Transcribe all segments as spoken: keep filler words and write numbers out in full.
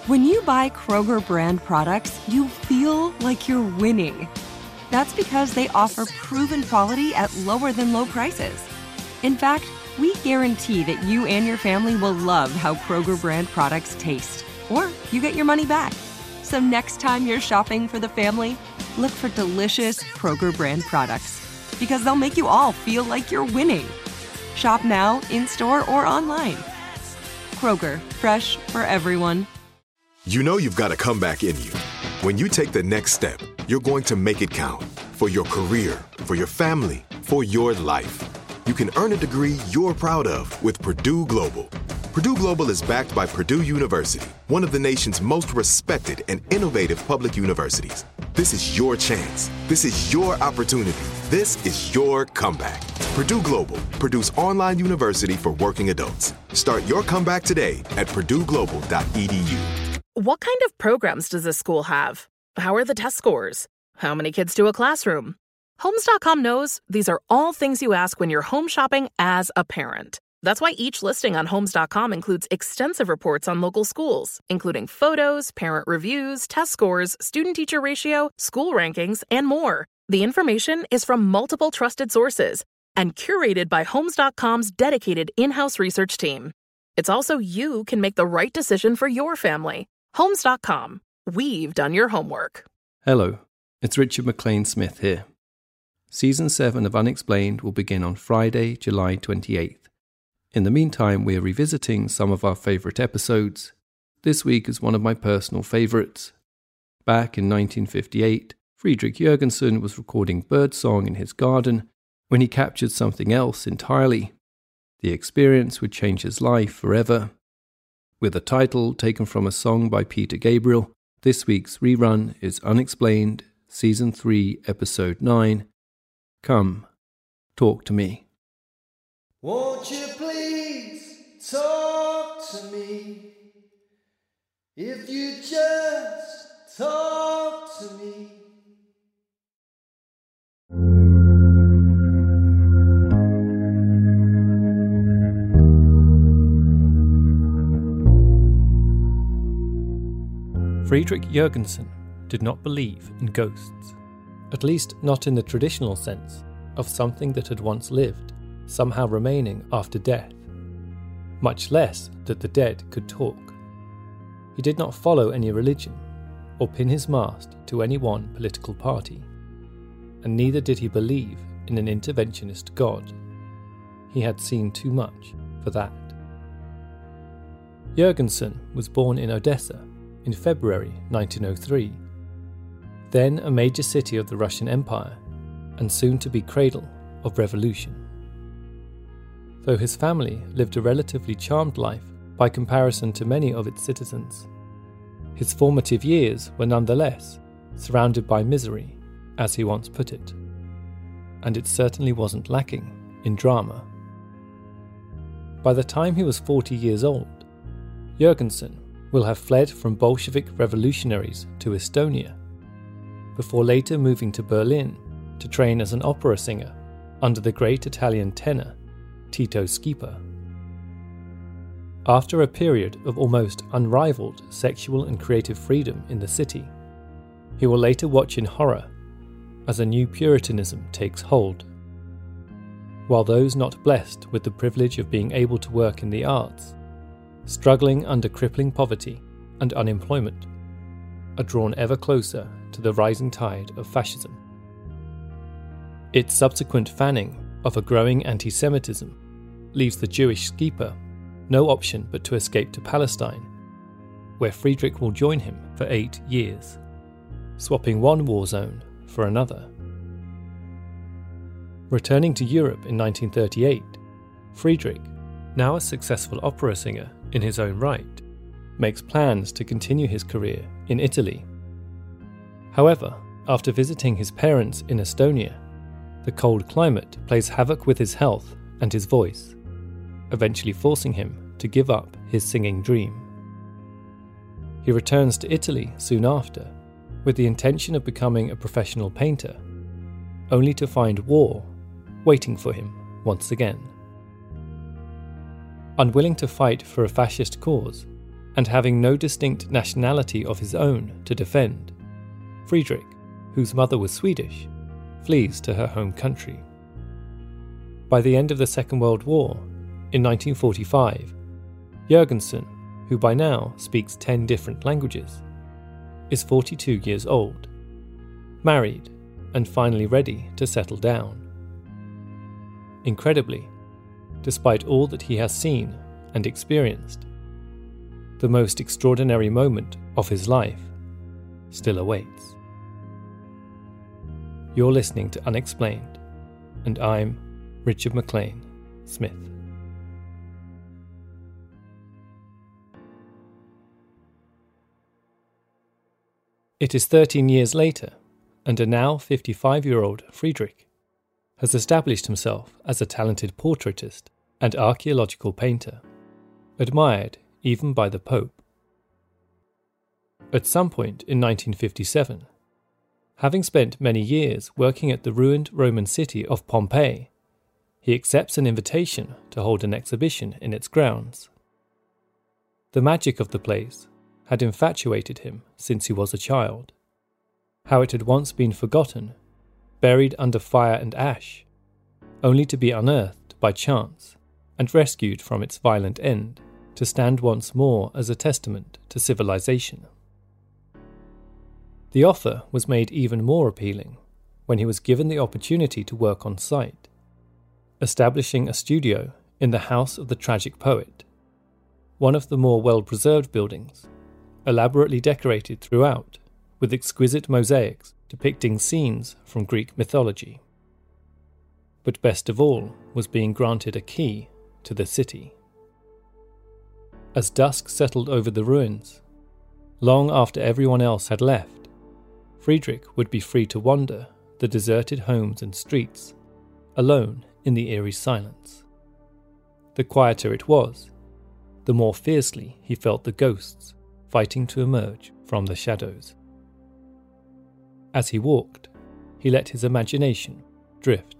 When you buy Kroger brand products, you feel like you're winning. That's because they offer proven quality at lower than low prices. In fact, we guarantee that you and your family will love how Kroger brand products taste, or you get your money back. So next time you're shopping for the family, look for delicious Kroger brand products, because they'll make you all feel like you're winning. Shop now, in-store, or online. Kroger, fresh for everyone. You know you've got a comeback in you. When you take the next step, you're going to make it count. For your career, for your family, for your life. You can earn a degree you're proud of with Purdue Global. Purdue Global is backed by Purdue University, one of the nation's most respected and innovative public universities. This is your chance. This is your opportunity. This is your comeback. Purdue Global, Purdue's online university for working adults. Start your comeback today at purdue global dot e d u. What kind of programs does this school have? How are the test scores? How many kids to a classroom? Homes dot com knows these are all things you ask when you're home shopping as a parent. That's why each listing on Homes dot com includes extensive reports on local schools, including photos, parent reviews, test scores, student-teacher ratio, school rankings, and more. The information is from multiple trusted sources and curated by Homes dot com's dedicated in-house research team. It's also you can make the right decision for your family. Homes dot com. We've done your homework. Hello, it's Richard McLean Smith here. Season seven of Unexplained will begin on Friday, July twenty-eighth. In the meantime, we are revisiting some of our favourite episodes. This week is one of my personal favourites. Back in nineteen fifty-eight, Friedrich Jürgensen was recording birdsong in his garden when he captured something else entirely. The experience would change his life forever. With a title taken from a song by Peter Gabriel, this week's rerun is Unexplained, Season three, Episode nine, Come, Talk to Me. Won't you please talk to me? If you just talk to me. Friedrich Jürgensen did not believe in ghosts, at least not in the traditional sense of something that had once lived, somehow remaining after death, much less that the dead could talk. He did not follow any religion or pin his mast to any one political party, and neither did he believe in an interventionist God. He had seen too much for that. Jürgensen was born in Odessa in February nineteen oh three, then a major city of the Russian Empire and soon to be cradle of revolution. Though his family lived a relatively charmed life by comparison to many of its citizens, his formative years were nonetheless surrounded by misery, as he once put it, and it certainly wasn't lacking in drama. By the time he was forty years old, Jürgensen will have fled from Bolshevik revolutionaries to Estonia, before later moving to Berlin to train as an opera singer under the great Italian tenor Tito Schipa. After a period of almost unrivaled sexual and creative freedom in the city, he will later watch in horror as a new Puritanism takes hold. While those not blessed with the privilege of being able to work in the arts, struggling under crippling poverty and unemployment, are drawn ever closer to the rising tide of fascism. Its subsequent fanning of a growing anti-Semitism leaves the Jewish Schipa no option but to escape to Palestine, where Friedrich will join him for eight years, swapping one war zone for another. Returning to Europe in nineteen thirty-eight, Friedrich, now a successful opera singer in his own right, makes plans to continue his career in Italy. However, after visiting his parents in Estonia, the cold climate plays havoc with his health and his voice, eventually forcing him to give up his singing dream. He returns to Italy soon after, with the intention of becoming a professional painter, only to find war waiting for him once again. Unwilling to fight for a fascist cause, and having no distinct nationality of his own to defend, Friedrich, whose mother was Swedish, flees to her home country. By the end of the Second World War, in nineteen forty-five, Jürgensen, who by now speaks ten different languages, is forty-two years old, married, and finally ready to settle down. Incredibly, despite all that he has seen and experienced, the most extraordinary moment of his life still awaits. You're listening to Unexplained, and I'm Richard McLean Smith. It is thirteen years later, and a now fifty-five-year-old Friedrich has established himself as a talented portraitist and archaeological painter, admired even by the Pope. At some point in nineteen fifty-seven, having spent many years working at the ruined Roman city of Pompeii, he accepts an invitation to hold an exhibition in its grounds. The magic of the place had infatuated him since he was a child. How it had once been forgotten, buried under fire and ash, only to be unearthed by chance and rescued from its violent end to stand once more as a testament to civilization. The offer was made even more appealing when he was given the opportunity to work on site, establishing a studio in the House of the Tragic Poet, one of the more well-preserved buildings, elaborately decorated throughout with exquisite mosaics depicting scenes from Greek mythology. But best of all was being granted a key to the city. As dusk settled over the ruins, long after everyone else had left, Friedrich would be free to wander the deserted homes and streets, alone in the eerie silence. The quieter it was, the more fiercely he felt the ghosts fighting to emerge from the shadows. As he walked, he let his imagination drift.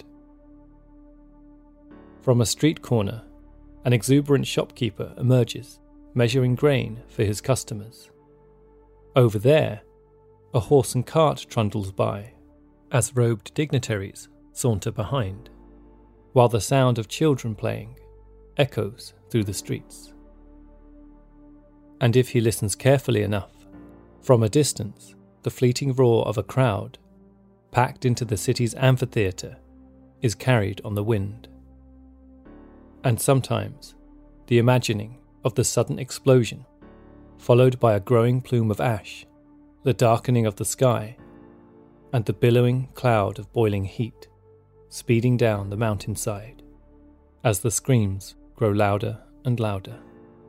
From a street corner, an exuberant shopkeeper emerges, measuring grain for his customers. Over there, a horse and cart trundles by, as robed dignitaries saunter behind, while the sound of children playing echoes through the streets. And if he listens carefully enough, from a distance, the fleeting roar of a crowd, packed into the city's amphitheatre, is carried on the wind. And sometimes, the imagining of the sudden explosion, followed by a growing plume of ash, the darkening of the sky, and the billowing cloud of boiling heat, speeding down the mountainside, as the screams grow louder and louder.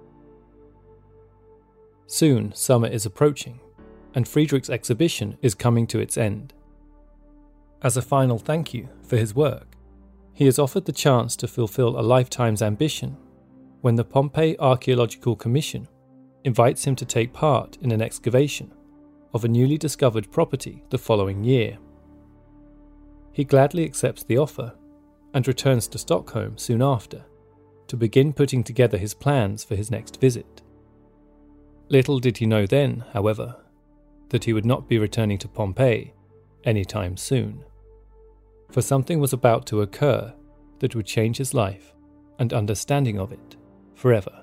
Soon summer is approaching, and Friedrich's exhibition is coming to its end. As a final thank you for his work, he is offered the chance to fulfill a lifetime's ambition when the Pompeii Archaeological Commission invites him to take part in an excavation of a newly discovered property the following year. He gladly accepts the offer and returns to Stockholm soon after to begin putting together his plans for his next visit. Little did he know then, however, that he would not be returning to Pompeii anytime soon, for something was about to occur that would change his life and understanding of it forever.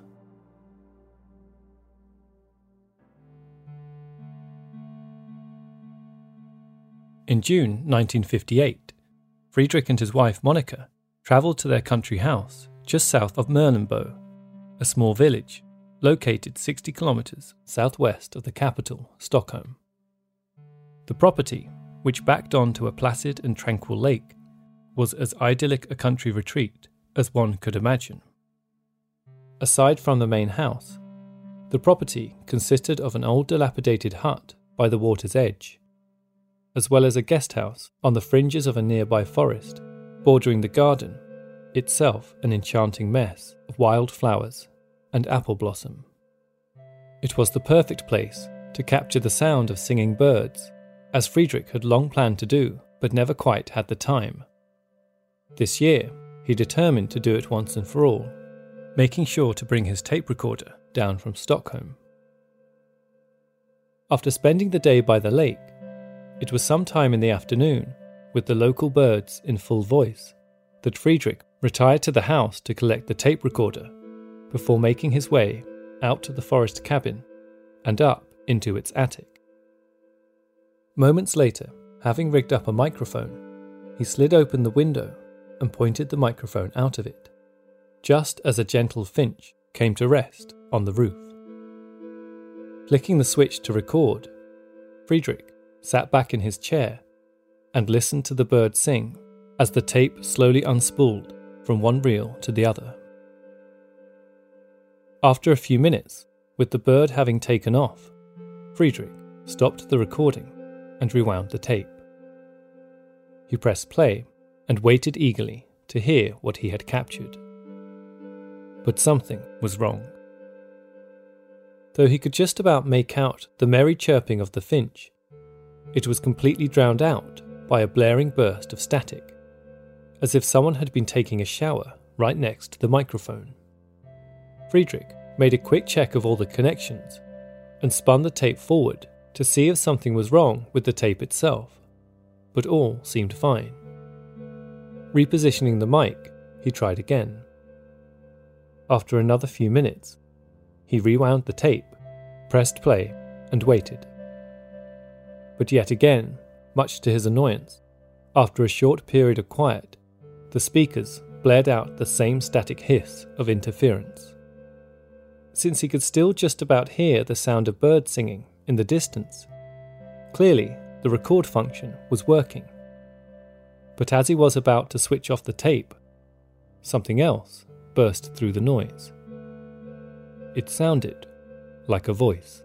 In June nineteen fifty-eight, Friedrich and his wife Monica travelled to their country house just south of Mölnbo, a small village located sixty kilometres southwest of the capital, Stockholm. The property, which backed onto a placid and tranquil lake, was as idyllic a country retreat as one could imagine. Aside from the main house, the property consisted of an old dilapidated hut by the water's edge, as well as a guest house on the fringes of a nearby forest, bordering the garden, itself an enchanting mess of wild flowers and apple blossom. It was the perfect place to capture the sound of singing birds, as Friedrich had long planned to do, but never quite had the time. This year, he determined to do it once and for all, making sure to bring his tape recorder down from Stockholm After spending the day by the lake, it was sometime in the afternoon, with the local birds in full voice, that Friedrich retired to the house to collect the tape recorder before making his way out to the forest cabin and up into its attic. Moments later, having rigged up a microphone, he slid open the window and pointed the microphone out of it, just as a gentle finch came to rest on the roof. Flicking the switch to record, Friedrich sat back in his chair and listened to the bird sing as the tape slowly unspooled from one reel to the other. After a few minutes, with the bird having taken off, Friedrich stopped the recording and rewound the tape. He pressed play and waited eagerly to hear what he had captured. But something was wrong. Though he could just about make out the merry chirping of the finch, it was completely drowned out by a blaring burst of static, as if someone had been taking a shower right next to the microphone. Friedrich made a quick check of all the connections and spun the tape forward to see if something was wrong with the tape itself, but all seemed fine. Repositioning the mic, he tried again. After another few minutes, he rewound the tape, pressed play, and waited. But yet again, much to his annoyance, after a short period of quiet, the speakers blared out the same static hiss of interference. Since he could still just about hear the sound of birds singing in the distance, clearly the record function was working. But as he was about to switch off the tape, something else burst through the noise. It sounded like a voice.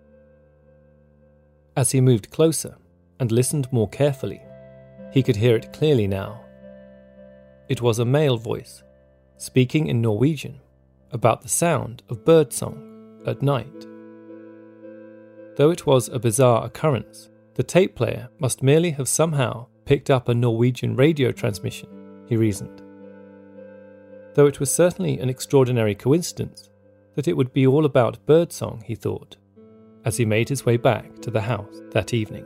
As he moved closer and listened more carefully, he could hear it clearly now. It was a male voice, speaking in Norwegian about the sound of birdsong at night. Though it was a bizarre occurrence, the tape player must merely have somehow picked up a Norwegian radio transmission, he reasoned. Though it was certainly an extraordinary coincidence that it would be all about birdsong, he thought, as he made his way back to the house that evening.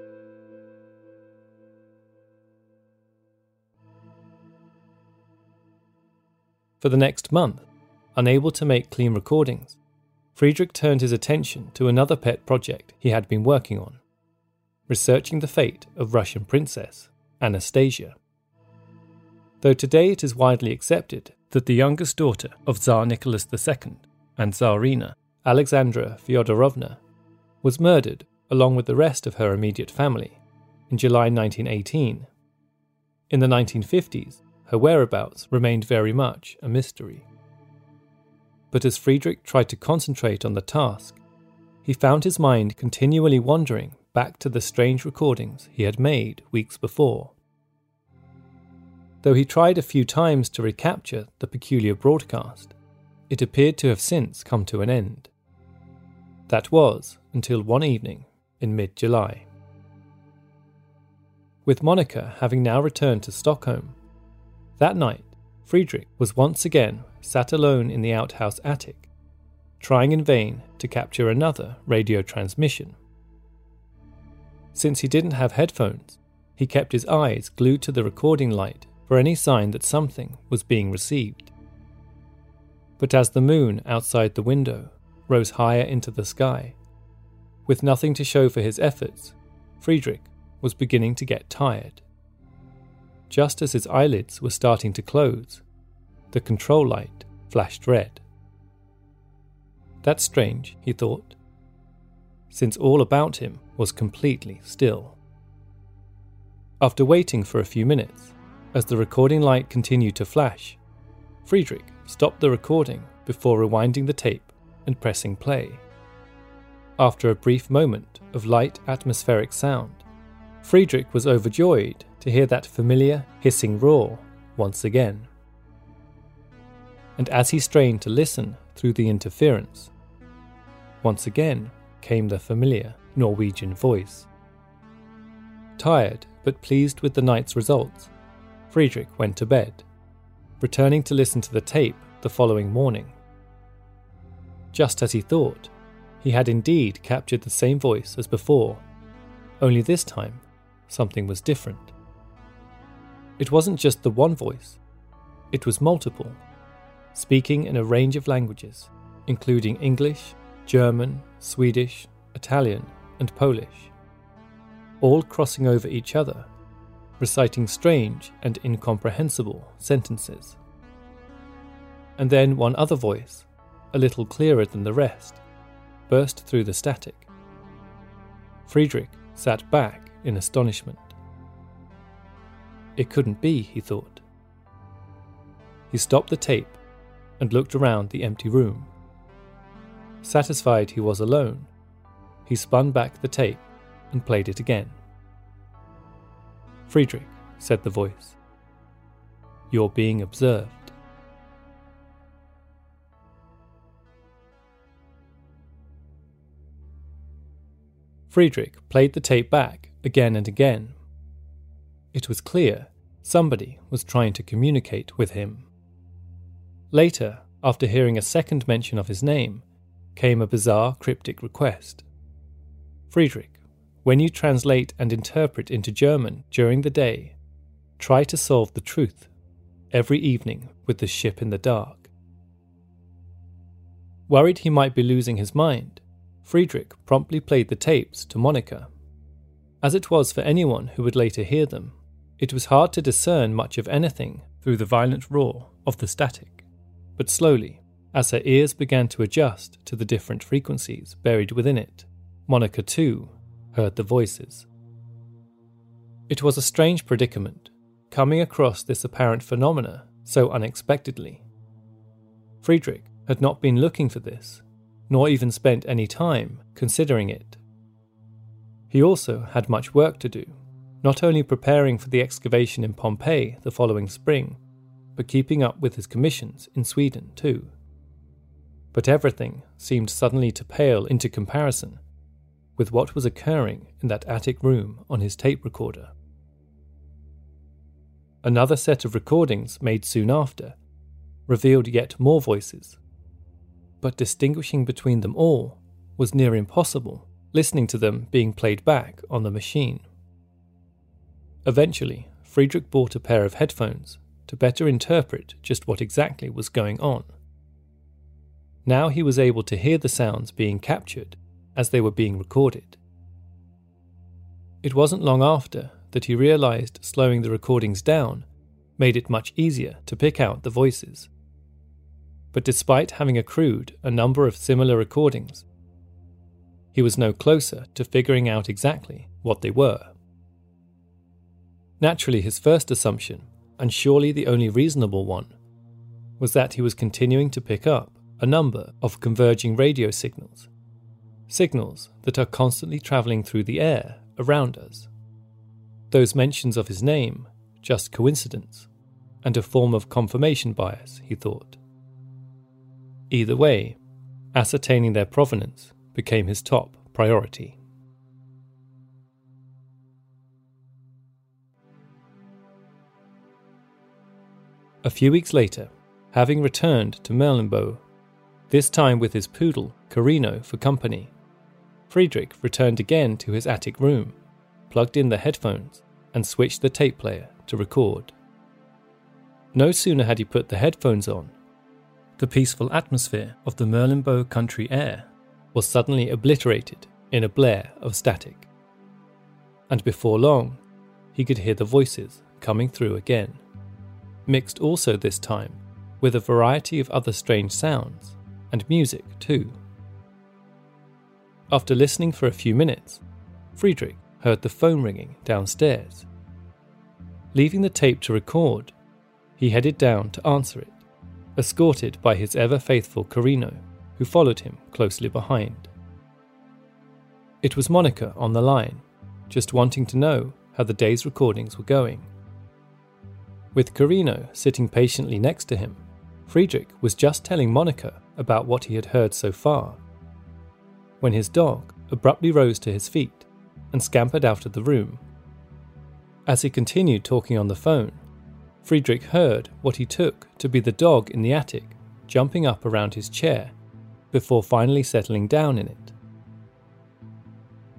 For the next month, unable to make clean recordings, Friedrich turned his attention to another pet project he had been working on, researching the fate of Russian princess Anastasia. Though today it is widely accepted that the youngest daughter of Tsar Nicholas the Second and Tsarina Alexandra Fyodorovna was murdered along with the rest of her immediate family in July nineteen eighteen. In the nineteen fifties, her whereabouts remained very much a mystery. But as Friedrich tried to concentrate on the task, he found his mind continually wandering back to the strange recordings he had made weeks before. Though he tried a few times to recapture the peculiar broadcast, it appeared to have since come to an end. That was until one evening in mid-July. With Monica having now returned to Stockholm, that night Friedrich was once again sat alone in the outhouse attic, trying in vain to capture another radio transmission. Since he didn't have headphones, he kept his eyes glued to the recording light for any sign that something was being received. But as the moon outside the window rose higher into the sky, with nothing to show for his efforts, Friedrich was beginning to get tired. Just as his eyelids were starting to close, the control light flashed red. That's strange, he thought, since all about him was completely still. After waiting for a few minutes, as the recording light continued to flash, Friedrich stopped the recording before rewinding the tape and pressing play. After a brief moment of light atmospheric sound, Friedrich was overjoyed to hear that familiar hissing roar once again. And as he strained to listen through the interference, once again came the familiar Norwegian voice. Tired but pleased with the night's results, Friedrich went to bed, returning to listen to the tape the following morning. Just as he thought, he had indeed captured the same voice as before, only this time something was different. It wasn't just the one voice, it was multiple, speaking in a range of languages, including English, German, Swedish, Italian, and Polish, all crossing over each other, reciting strange and incomprehensible sentences. And then one other voice, a little clearer than the rest, burst through the static. Friedrich sat back in astonishment. It couldn't be, he thought. He stopped the tape and looked around the empty room. Satisfied he was alone, he spun back the tape and played it again. "Friedrich," said the voice, "you're being observed." Friedrich played the tape back again and again. It was clear somebody was trying to communicate with him. Later, after hearing a second mention of his name, came a bizarre cryptic request. "Friedrich, when you translate and interpret into German during the day, try to solve the truth every evening with the ship in the dark." Worried he might be losing his mind, Friedrich promptly played the tapes to Monika. As it was for anyone who would later hear them, it was hard to discern much of anything through the violent roar of the static, but slowly, as her ears began to adjust to the different frequencies buried within it, Monika too heard the voices. It was a strange predicament, coming across this apparent phenomena so unexpectedly. Friedrich had not been looking for this, nor even spent any time considering it. He also had much work to do, not only preparing for the excavation in Pompeii the following spring, but keeping up with his commissions in Sweden too. But everything seemed suddenly to pale into comparison with what was occurring in that attic room on his tape recorder. Another set of recordings made soon after revealed yet more voices, but distinguishing between them all was near impossible, listening to them being played back on the machine. Eventually, Friedrich bought a pair of headphones to better interpret just what exactly was going on. Now he was able to hear the sounds being captured as they were being recorded. It wasn't long after that he realized slowing the recordings down made it much easier to pick out the voices. But despite having accrued a number of similar recordings, he was no closer to figuring out exactly what they were. Naturally, his first assumption, and surely the only reasonable one, was that he was continuing to pick up a number of converging radio signals, signals that are constantly travelling through the air around us. Those mentions of his name, just coincidence, and a form of confirmation bias, he thought. Either way, ascertaining their provenance became his top priority. A few weeks later, having returned to Merlinbo, this time with his poodle, Carino, for company, Friedrich returned again to his attic room, plugged in the headphones, and switched the tape player to record. No sooner had he put the headphones on, the peaceful atmosphere of the Merlinbo country air was suddenly obliterated in a blare of static. And before long, he could hear the voices coming through again, mixed also this time with a variety of other strange sounds, and music too. After listening for a few minutes, Friedrich heard the phone ringing downstairs. Leaving the tape to record, he headed down to answer it, escorted by his ever-faithful Carino, who followed him closely behind. It was Monika on the line, just wanting to know how the day's recordings were going. With Carino sitting patiently next to him, Friedrich was just telling Monika about what he had heard so far, when his dog abruptly rose to his feet and scampered out of the room. As he continued talking on the phone, Friedrich heard what he took to be the dog in the attic jumping up around his chair before finally settling down in it.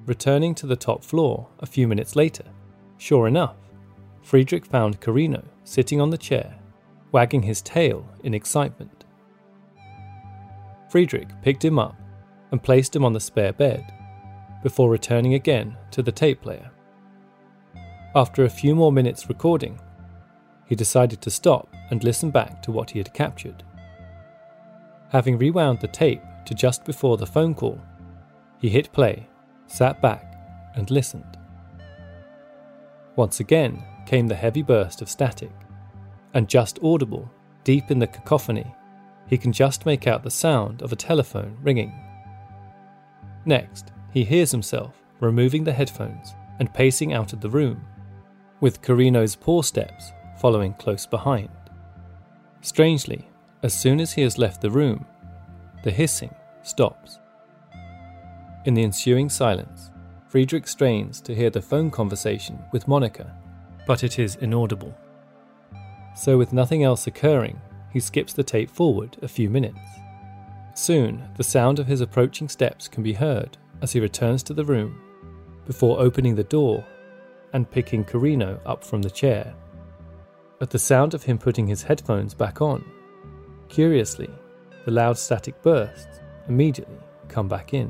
returning to the top floor a few minutes later, sure enough, Friedrich found Carino sitting on the chair, wagging his tail in excitement. Friedrich picked him up and placed him on the spare bed, before returning again to the tape player. After a few more minutes recording, he decided to stop and listen back to what he had captured. Having rewound the tape to just before the phone call, he hit play, sat back, and listened. Once again came the heavy burst of static, and just audible, deep in the cacophony, he can just make out the sound of a telephone ringing. Next, he hears himself removing the headphones and pacing out of the room, with Carino's paw steps following close behind. Strangely, as soon as he has left the room, the hissing stops. In the ensuing silence, Friedrich strains to hear the phone conversation with Monica, but it is inaudible. So with nothing else occurring, he skips the tape forward a few minutes. Soon, the sound of his approaching steps can be heard as he returns to the room, before opening the door and picking Carino up from the chair. At the sound of him putting his headphones back on, curiously, the loud static bursts immediately come back in.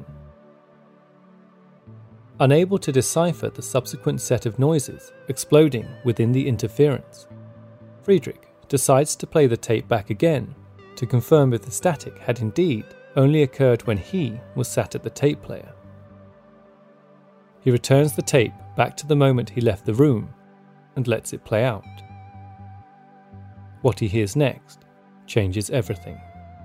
Unable to decipher the subsequent set of noises exploding within the interference, Friedrich decides to play the tape back again to confirm if the static had indeed only occurred when he was sat at the tape player. He returns the tape back to the moment he left the room and lets it play out. What he hears next changes everything.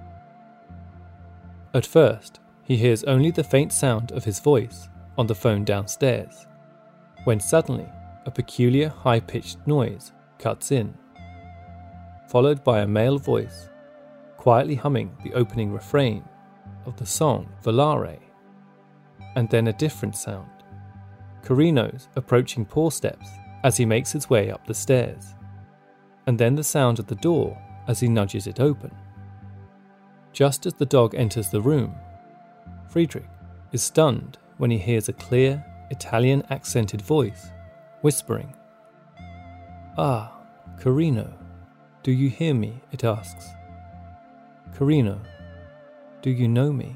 At first, he hears only the faint sound of his voice on the phone downstairs, when suddenly a peculiar high-pitched noise cuts in, followed by a male voice quietly humming the opening refrain of the song Volare, and then a different sound, Carino's approaching paw steps as he makes his way up the stairs, and then the sound of the door as he nudges it open. Just as the dog enters the room, Friedrich is stunned when he hears a clear, Italian-accented voice whispering. "Ah, Carino, do you hear me?" it asks. "Carino, do you know me?"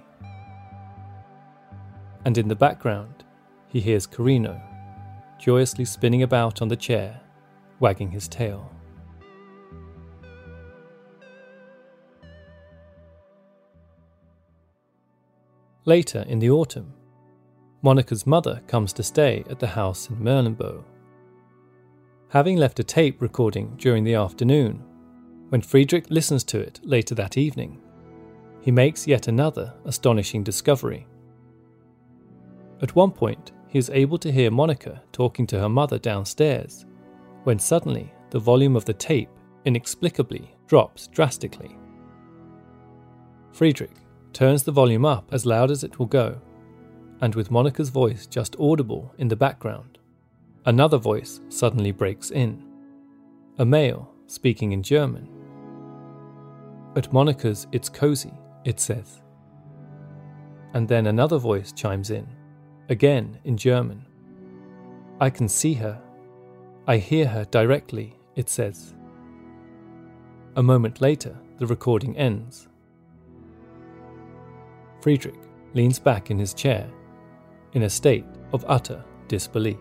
And in the background, he hears Carino joyously spinning about on the chair, wagging his tail. Later in the autumn, Monica's mother comes to stay at the house in Merlimbo. Having left a tape recording during the afternoon, when Friedrich listens to it later that evening, he makes yet another astonishing discovery. At one point, he is able to hear Monica talking to her mother downstairs, when suddenly the volume of the tape inexplicably drops drastically. Friedrich turns the volume up as loud as it will go, and with Monica's voice just audible in the background, another voice suddenly breaks in, a male speaking in German. At Monica's "It's cozy," it says. And then another voice chimes in, again in German. "I can see her. I hear her directly," it says. A moment later, the recording ends. Friedrich leans back in his chair, in a state of utter disbelief.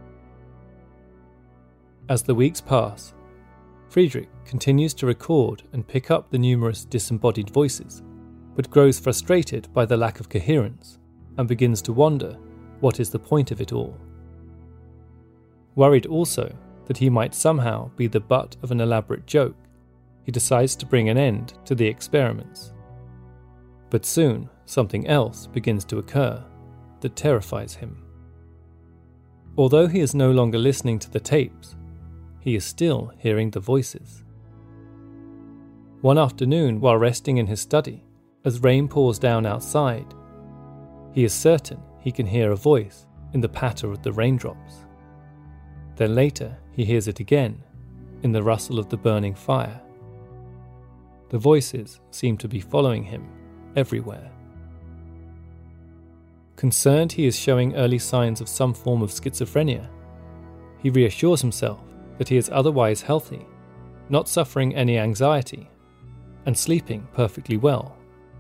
As the weeks pass, Friedrich continues to record and pick up the numerous disembodied voices, but grows frustrated by the lack of coherence and begins to wonder what is the point of it all. Worried also that he might somehow be the butt of an elaborate joke, he decides to bring an end to the experiments. But soon something else begins to occur that terrifies him. Although he is no longer listening to the tapes, he is still hearing the voices. One afternoon, while resting in his study, as rain pours down outside, he is certain he can hear a voice in the patter of the raindrops. Then later he hears it again, in the rustle of the burning fire. The voices seem to be following him everywhere. Concerned he is showing early signs of some form of schizophrenia, he reassures himself that he is otherwise healthy, not suffering any anxiety, and sleeping perfectly well.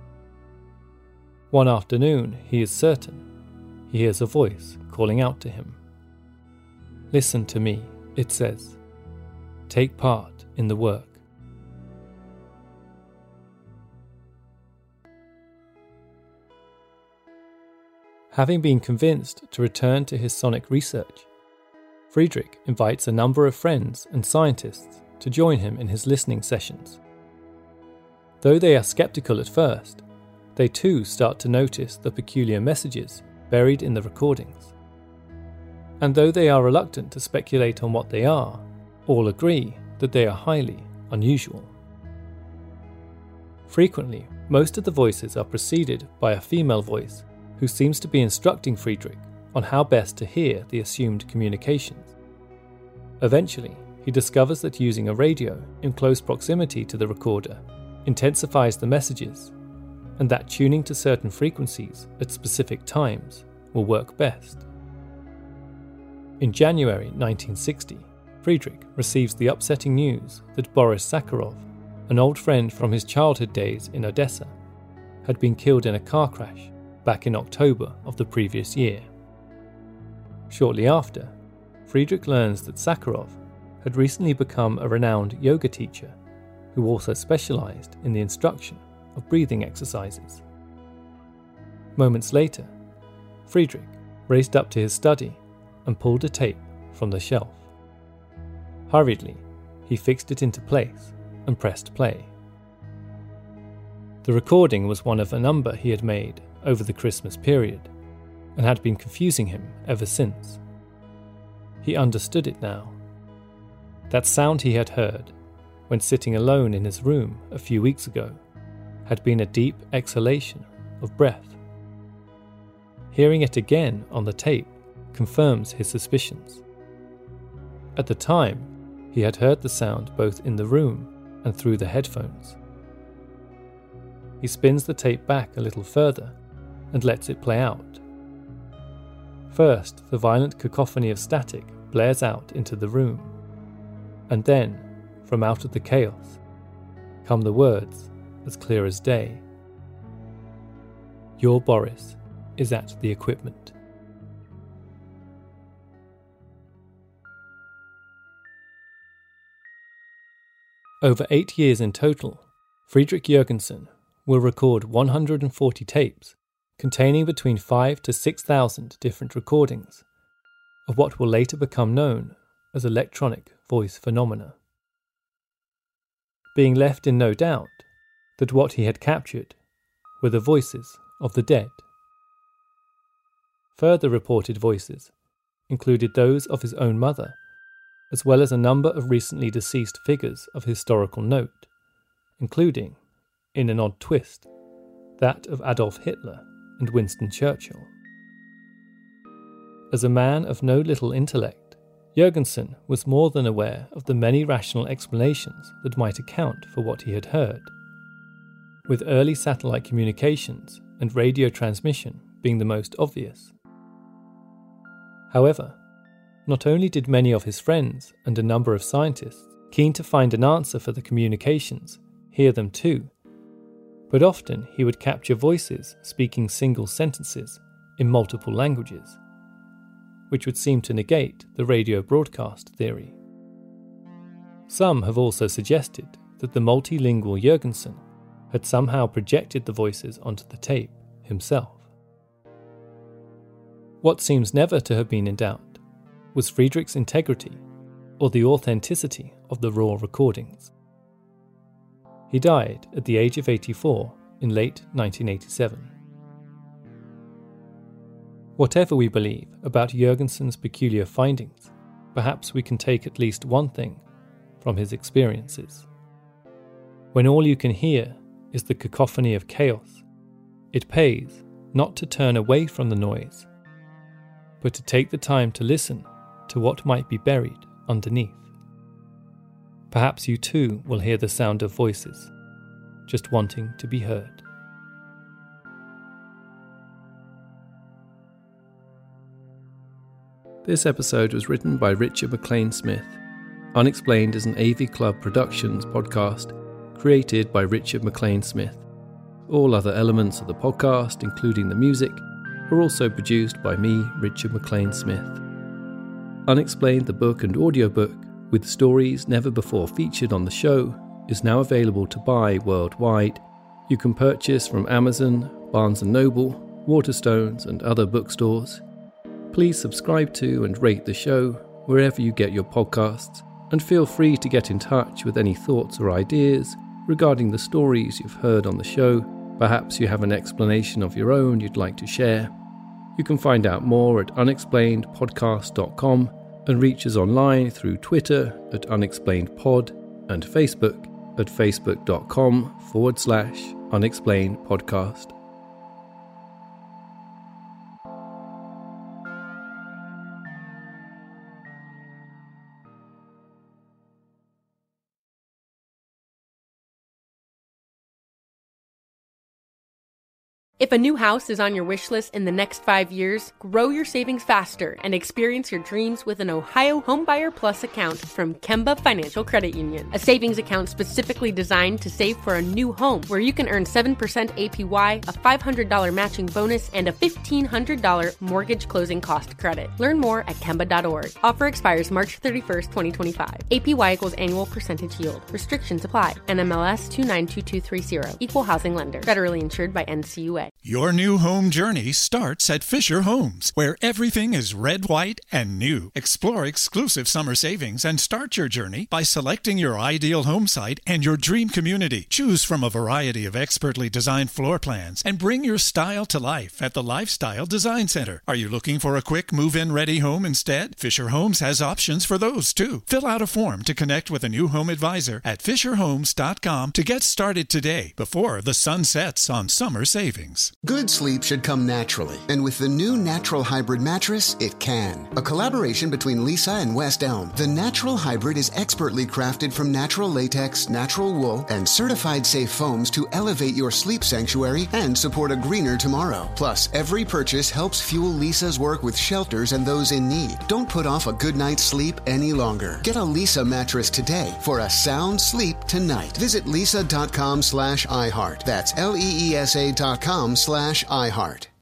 One afternoon, he is certain he hears a voice calling out to him. "Listen to me," it says. "Take part in the work." Having been convinced to return to his sonic research, Friedrich invites a number of friends and scientists to join him in his listening sessions. Though they are skeptical at first, they too start to notice the peculiar messages buried in the recordings. And though they are reluctant to speculate on what they are, all agree that they are highly unusual. Frequently, most of the voices are preceded by a female voice who seems to be instructing Friedrich on how best to hear the assumed communications. Eventually, he discovers that using a radio in close proximity to the recorder intensifies the messages, and that tuning to certain frequencies at specific times will work best. In January nineteen sixty, Friedrich receives the upsetting news that Boris Sakharov, an old friend from his childhood days in Odessa, had been killed in a car crash back in October of the previous year. Shortly after, Friedrich learns that Sakharov had recently become a renowned yoga teacher who also specialized in the instruction of breathing exercises. Moments later, Friedrich raced up to his study and pulled a tape from the shelf. Hurriedly, he fixed it into place and pressed play. The recording was one of a number he had made over the Christmas period, and had been confusing him ever since. He understood it now. That sound he had heard, when sitting alone in his room a few weeks ago, had been a deep exhalation of breath. Hearing it again on the tape confirms his suspicions. At the time, he had heard the sound both in the room and through the headphones. He spins the tape back a little further and lets it play out. First, the violent cacophony of static blares out into the room, and then, from out of the chaos, come the words as clear as day. "Your Boris is at the equipment." Over eight years in total, Friedrich Jürgensen will record one hundred forty tapes containing between five to six thousand different recordings of what will later become known as electronic voice phenomena. Being left in no doubt that what he had captured were the voices of the dead. Further reported voices included those of his own mother, as well as a number of recently deceased figures of historical note, including, in an odd twist, that of Adolf Hitler and Winston Churchill. As a man of no little intellect, Jürgensen was more than aware of the many rational explanations that might account for what he had heard, with early satellite communications and radio transmission being the most obvious. However, not only did many of his friends and a number of scientists keen to find an answer for the communications hear them too, but often he would capture voices speaking single sentences in multiple languages, which would seem to negate the radio broadcast theory. Some have also suggested that the multilingual Jürgensen had somehow projected the voices onto the tape himself. What seems never to have been in doubt was Friedrich's integrity or the authenticity of the raw recordings. He died at the age of eighty-four in late nineteen eighty-seven. Whatever we believe about Jürgensen's peculiar findings, perhaps we can take at least one thing from his experiences. When all you can hear is the cacophony of chaos, it pays not to turn away from the noise, but to take the time to listen to what might be buried underneath. Perhaps you too will hear the sound of voices, just wanting to be heard. This episode was written by Richard McLean Smith. Unexplained is an A V Club Productions podcast created by Richard McLean Smith. All other elements of the podcast, including the music, are also produced by me, Richard McLean Smith. Unexplained, the book and audiobook, with stories never before featured on the show, is now available to buy worldwide. You can purchase from Amazon, Barnes and Noble, Waterstones and other bookstores. Please subscribe to and rate the show wherever you get your podcasts, and feel free to get in touch with any thoughts or ideas regarding the stories you've heard on the show. Perhaps you have an explanation of your own you'd like to share. You can find out more at unexplained podcast dot com and reach us online through Twitter at unexplainedpod and Facebook at facebook.com forward slash unexplained podcast. If a new house is on your wish list in the next five years, grow your savings faster and experience your dreams with an Ohio Homebuyer Plus account from Kemba Financial Credit Union. A savings account specifically designed to save for a new home, where you can earn seven percent A P Y, a five hundred dollars matching bonus, and a fifteen hundred dollars mortgage closing cost credit. Learn more at kemba dot org. Offer expires March thirty-first, twenty twenty-five. A P Y equals annual percentage yield. Restrictions apply. N M L S two nine two two three zero. Equal housing lender. Federally insured by N C U A. Your new home journey starts at Fisher Homes, where everything is red, white, and new. Explore exclusive summer savings and start your journey by selecting your ideal home site and your dream community. Choose from a variety of expertly designed floor plans and bring your style to life at the Lifestyle Design Center. Are you looking for a quick move-in ready home instead? Fisher Homes has options for those too. Fill out a form to connect with a new home advisor at fisher homes dot com to get started today before the sun sets on summer savings. Good sleep should come naturally, and with the new Natural Hybrid mattress, it can. A collaboration between Lisa and West Elm, the Natural Hybrid is expertly crafted from natural latex, natural wool, and certified safe foams to elevate your sleep sanctuary and support a greener tomorrow. Plus, every purchase helps fuel Lisa's work with shelters and those in need. Don't put off a good night's sleep any longer. Get a Lisa mattress today for a sound sleep tonight. Visit lisa dot com slash iHeart. That's L E E S A dot com slash iHeart.